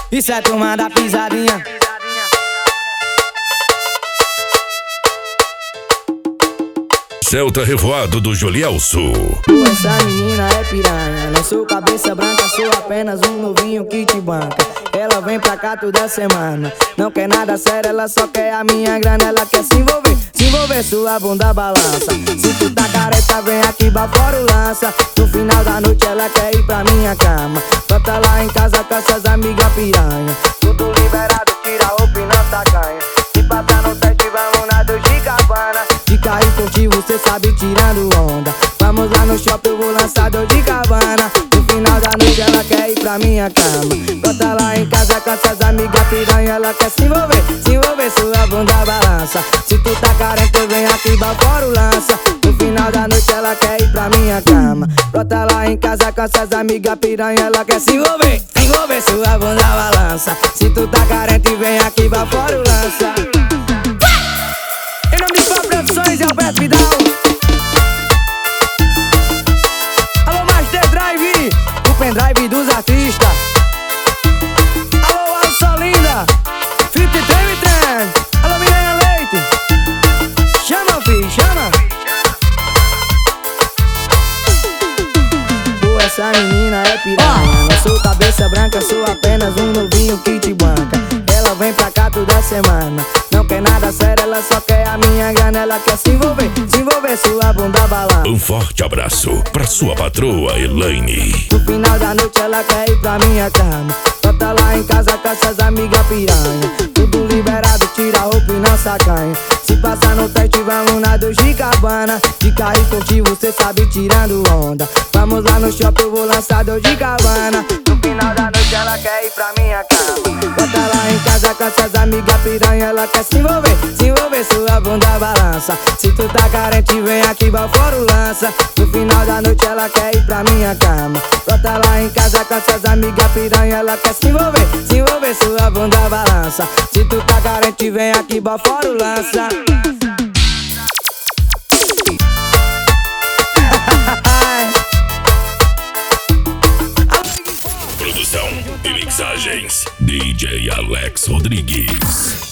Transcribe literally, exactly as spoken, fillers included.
Isso é turma da pisadinha. Celta Revoado do Jolielso. Essa menina é piranha, não sou cabeça branca, sou apenas um novinho que te banca. Ela vem pra cá toda semana, não quer nada sério, ela só quer a minha grana. Ela quer se envolver, se envolver, sua bunda balança. Se tu tá careta, vem aqui, bafora o lança. No final da noite ela quer ir pra minha cama. Bota lá em casa com essas amigas piranha. Tudo liberado, tira a roupa e não sacanha. Se passar no teste, vamos na do Gigabana. De carro esportivo, cê sabe, tirando onda. Vamos lá no shopping, eu vou lançar dor de cabana. No final da noite ela quer ir pra minha cama. Bota lá em casa com essas amigas piranha. Ela quer se envolver, se envolver, sua bunda balança. Se tu tá carente, vem aqui, bafora o lança. No final da noite ela quer ir pra minha cama. Bota lá em casa com essas amigas piranha. Ela quer se envolver, se envolver, sua bunda balança. Se tu tá carente, vem aqui, bafora o lança. Em nome de Pop Produções, Alberto Vidal. Alô, Master Drive, o pendrive dos artistas. Alô, Alça Linda, Fifty Trem Trem. Alô, Milena Leite. Chama, filho, chama. Pô, essa menina é piranha. Não sou cabeça branca, sou apenas um novinho que te banca. Ela vem pra cá toda semana, não quer nada sério, ela só quer a minha grana. Ela quer se envolver, se envolver, sua bunda balança. Um forte abraço pra sua patroa Elaine. No final da noite ela quer ir pra minha cama. Bota lá em casa com essas amigas piranha. Tudo liberado, tira a roupa e não sacanha. Se passar no teste, vamos na do Gigabana. De carro esportivo, cê sabe, tirando onda. Vamos lá no shopping, eu vou lançar dor de cabana. No final da noite ela quer ir pra minha cama. Bota lá em casa com essas amigas piranha. Ela quer se envolver, se envolver, sua bunda balança. Se tu tá carente, vem aqui, bafora o lança. No final da noite ela quer ir pra minha cama. Bota lá em casa com essas amigas piranha. Ela quer se envolver, se envolver, sua bunda balança. Se tu tá carente, vem aqui, bafora o lança. Produção e mixagens D J Alex Rodrigues.